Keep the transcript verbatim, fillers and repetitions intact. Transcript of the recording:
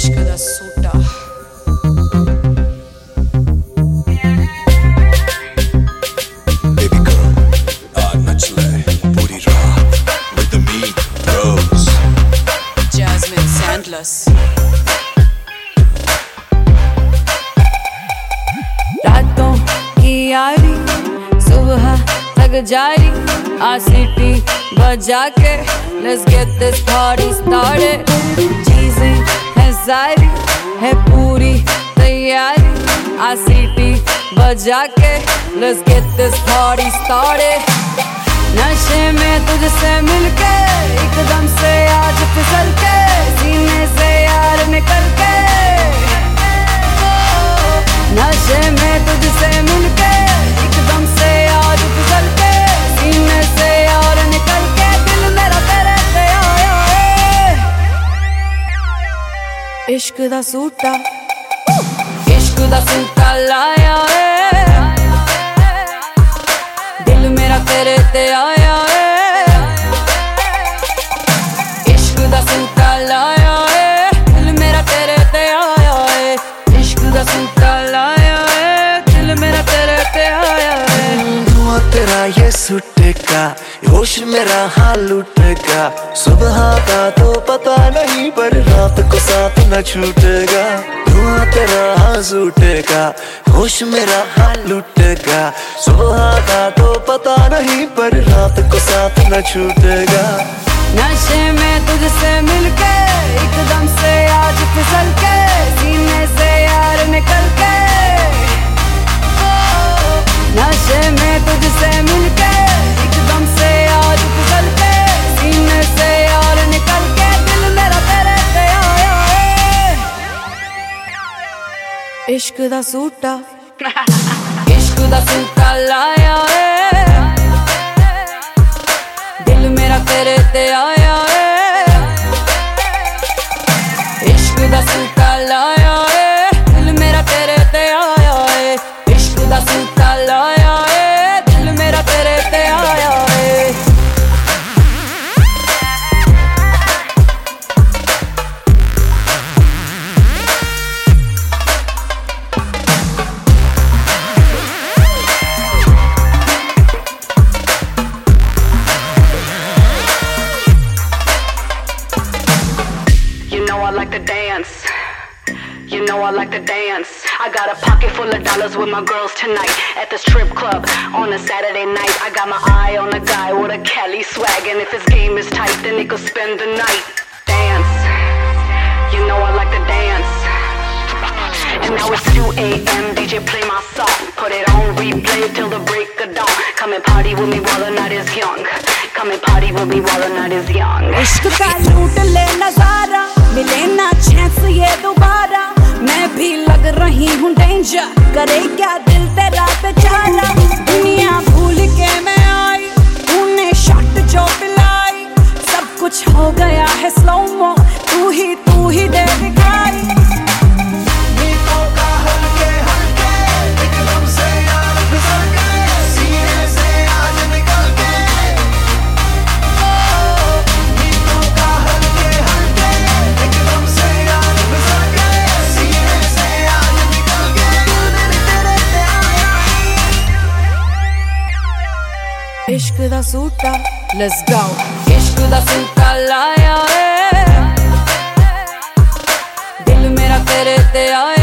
इश्क दा सूटा Baby girl, आज नच ले पूरी रात with me, Rose. Jasmine Sandless. रातों की यारी सुबह तक जारी आ सीटी बजा के let's get this party started. चीजें है सारी है पूरी तैयारी आ सीटी बजा के let's get this party started. नशे में तुझसे मिलके एकदम से आज फिसल के सीने से यार निकल के नशे में तुझसे मिलके एकदम से आज फिसल के सीने से यार निकल के दिल मेरा तेरे पे आया है इश्क दा सूटा इश्क दा सूटा लाया है दिल मेरा तेरे ते आया है इश्क दा सूटा लाया है दिल मेरा तेरे ते आया है इश्क दा सूटा लाया है दिल मेरा तेरे ते आया है धुआं तेरा ये सुटेगा होश मेरा हाल लुटेगा सुबह का तो पता नहीं पर रात को साथ न छूटेगा धुआं तेरा हाल लुटेगा होश मेरा हाल लुटेगा सुबह का तो पता नहीं पर रात को साथ न छूटेगा नशे में तुझसे मिलके एकदम से आज फिसल के सीने से यार निकल के नशे में तुझसे मिलके एकदम से आज फिसल के सीने से यार निकल के दिल मेरा तेरे पे आया है इश्क दा सूटा इश्क दा सूटा लाया है दिल मेरा तेरे ते आया है इश्क दा सूटा लाया है दिल मेरा तेरे ते आया है इश्क दा सूटा लाया है दिल मेरा तेरे ते आया है You know I like to dance. You know I like to dance. I got a pocket full of dollars with my girls tonight at the strip club on a Saturday night. I got my eye on a guy with a Cali swag, and if his game is tight, then he could spend the night. Dance. You know I like to dance. And now it's two A M D J play my song. Put it on replay till the break of dawn. Come and party with me while the night is young. Come and party with me while the night is young. इश्क का लूट ले नजारा मिले ना chance ये दोबारा मैं भी लग रही हूँ डेंजर करे क्या दिल तेरा बेचारा दुनिया भूल के मैं आई तूने शॉट जो पिलाई सब कुछ हो गया है स्लो मो तू ही तू ही दे दिखाई इश्क दा सूटा let's go इश्क दा सूटा लाया है दिल मेरा तेरे ते आया